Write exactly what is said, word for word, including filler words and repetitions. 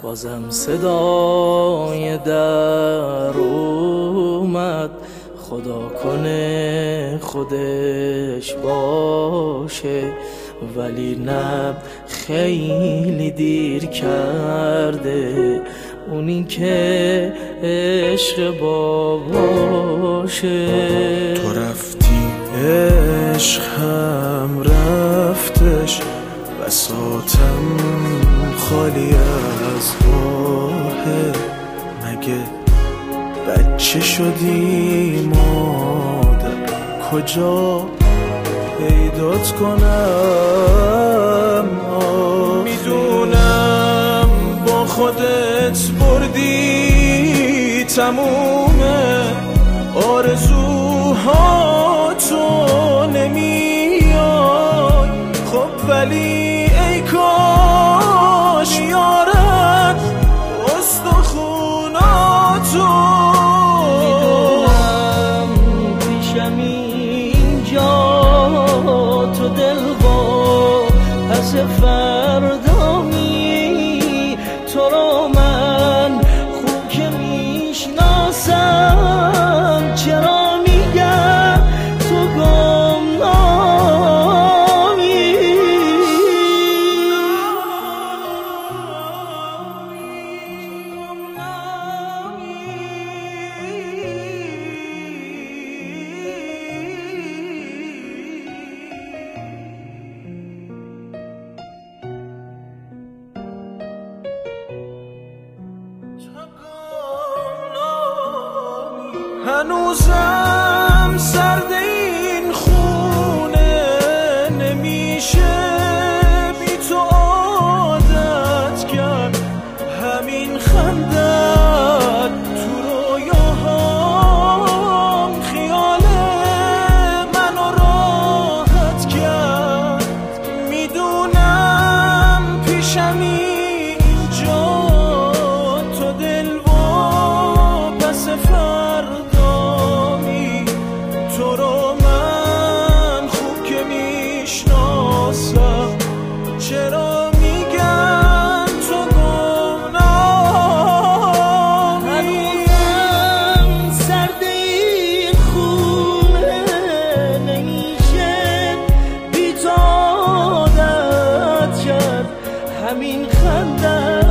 بازم صدای در اومد، خدا کنه خودش باشه، ولی نه خیلی دیر کرده اونی که عشق باباشه. تو رفتی عشق هم رفتش، بساطم خالی از راهه. مگه بچه شدی مادر، کجا پیدات کنم؟ میدونم با خودت بردی تموم آرزوهاتو، نمیای خب ولی ای کاش یارت استخوناتو. میدونم پیشم اینجا تو دلوا پس فردامی، تو رو من خوب که میشناسم، چرا میگم تو گمنامی؟ هنوزم سرد این خونه، نمیشه بی تو عادت کرد. همین خندت تو رویاهام خیال منو راحت کرد. میدونم پیشم اینجا تو دلوا پس فرد، تو رو من خوب که میشناسم، چرا میگن تو گمنامی؟ هنوزم سرد این خونه، نمیشه بی تو عادت کرد. همین خنده